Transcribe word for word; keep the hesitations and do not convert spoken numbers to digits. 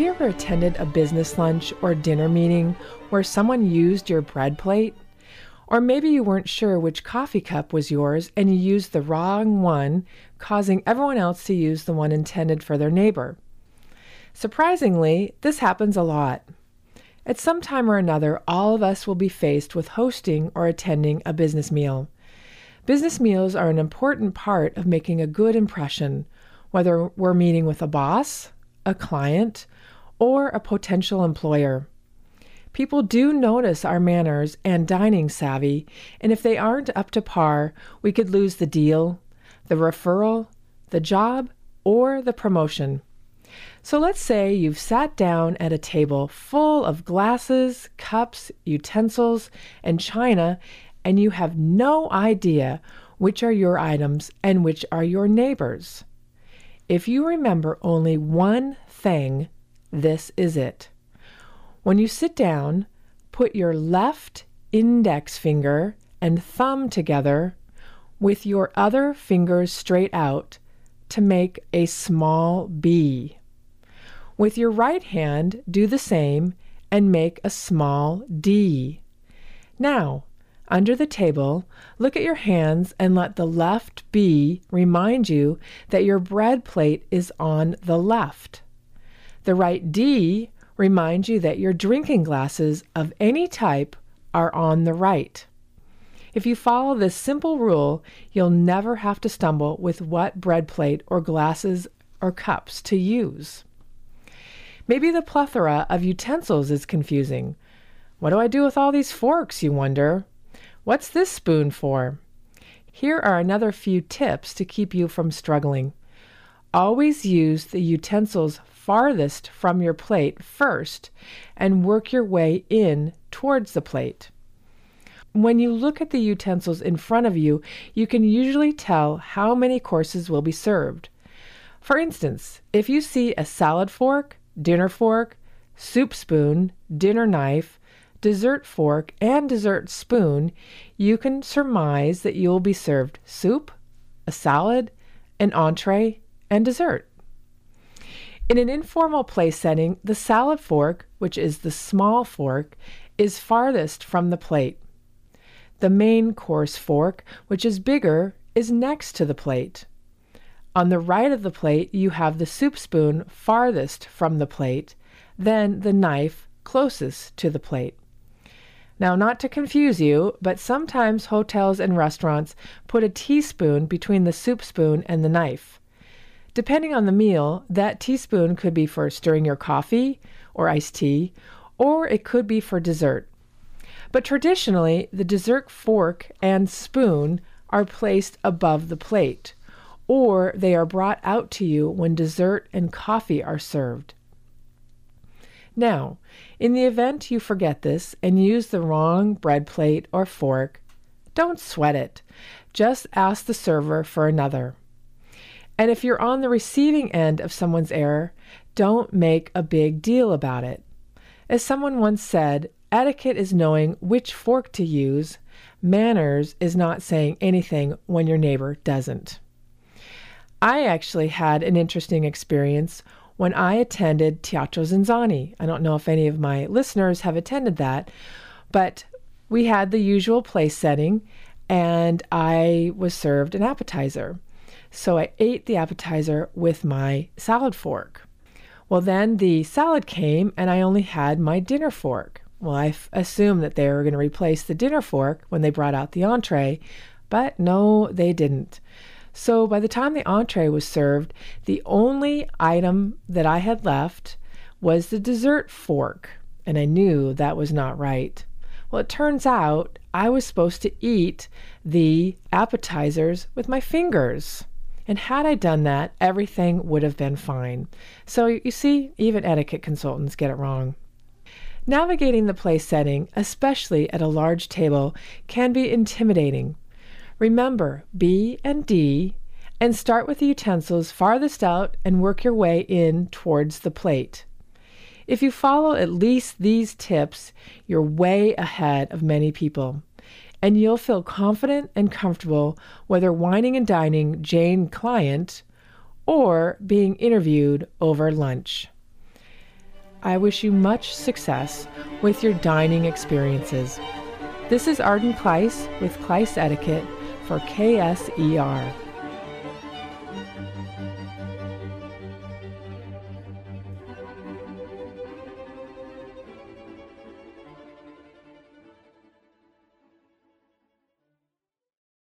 you ever attended a business lunch or dinner meeting where someone used your bread plate? Or maybe you weren't sure which coffee cup was yours and you used the wrong one, causing everyone else to use the one intended for their neighbor. Surprisingly, this happens a lot. At some time or another, all of us will be faced with hosting or attending a business meal. Business meals are an important part of making a good impression, whether we're meeting with a boss, a client, or a potential employer. People do notice our manners and dining savvy, and if they aren't up to par, we could lose the deal, the referral, the job, or the promotion. So let's say you've sat down at a table full of glasses, cups, utensils, and china, and you have no idea which are your items and which are your neighbors'. If you remember only one thing, this is it. When you sit down, put your left index finger and thumb together with your other fingers straight out to make a small B. With your right hand, do the same and make a small D. Now, under the table, look at your hands and let the left B remind you that your bread plate is on the left. The right D reminds you that your drinking glasses of any type are on the right. If you follow this simple rule, you'll never have to stumble with what bread plate or glasses or cups to use. Maybe the plethora of utensils is confusing. What do I do with all these forks, you wonder? What's this spoon for? Here are another few tips to keep you from struggling. Always use the utensils farthest from your plate first and work your way in towards the plate. When you look at the utensils in front of you, you can usually tell how many courses will be served. For instance, if you see a salad fork, dinner fork, soup spoon, dinner knife, dessert fork, and dessert spoon, you can surmise that you will be served soup, a salad, an entree, and dessert. In an informal place setting, the salad fork, which is the small fork, is farthest from the plate. The main course fork, which is bigger, is next to the plate. On the right of the plate, you have the soup spoon farthest from the plate, then the knife closest to the plate. Now, not to confuse you, but sometimes hotels and restaurants put a teaspoon between the soup spoon and the knife. Depending on the meal, that teaspoon could be for stirring your coffee or iced tea, or it could be for dessert. But traditionally, the dessert fork and spoon are placed above the plate, or they are brought out to you when dessert and coffee are served. Now, in the event you forget this and use the wrong bread plate or fork, don't sweat it. Just ask the server for another. And if you're on the receiving end of someone's error, don't make a big deal about it. As someone once said, etiquette is knowing which fork to use. Manners is not saying anything when your neighbor doesn't. I actually had an interesting experience when I attended Teatro Zinzanni. I don't know if any of my listeners have attended that, but we had the usual place setting, and I was served an appetizer. So I ate the appetizer with my salad fork. Well, then the salad came, and I only had my dinner fork. Well, I f- assumed that they were going to replace the dinner fork when they brought out the entree, but no, they didn't. So by the time the entree was served, the only item that I had left was the dessert fork, and I knew that was not right. Well, it turns out I was supposed to eat the appetizers with my fingers. And had I done that, everything would have been fine. So you see, even etiquette consultants get it wrong. Navigating the place setting, especially at a large table, can be intimidating. Remember B and D, and start with the utensils farthest out and work your way in towards the plate. If you follow at least these tips, you're way ahead of many people, and you'll feel confident and comfortable whether wining and dining Jane client or being interviewed over lunch. I wish you much success with your dining experiences. This is Arden Kleiss with Kleiss Etiquette for K S E R.